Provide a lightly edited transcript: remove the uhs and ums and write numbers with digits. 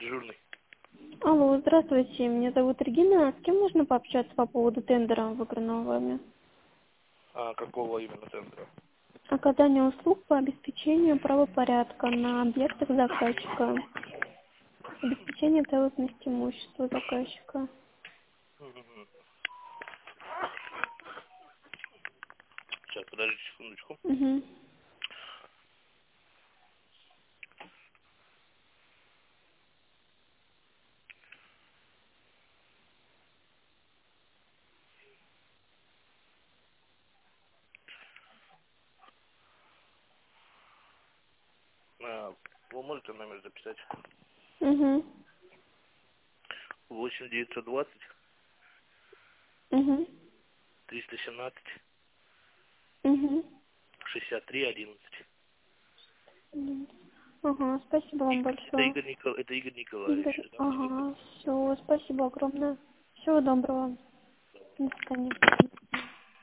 Дежурный. Алло, здравствуйте, меня зовут Регина. С кем можно пообщаться по поводу тендера, выигранного вами? А какого именно тендера? Оказание услуг по обеспечению правопорядка на объектах заказчика. Обеспечение целостности имущества заказчика. Сейчас, подождите секундочку. Угу. Вы можете номер записать? Угу. 8 920 Угу. 317 Угу. 63 11. Ага, спасибо вам Это большое. Это Игорь Николаевич. Да? Ага, все, спасибо огромное. Всего доброго. До свидания.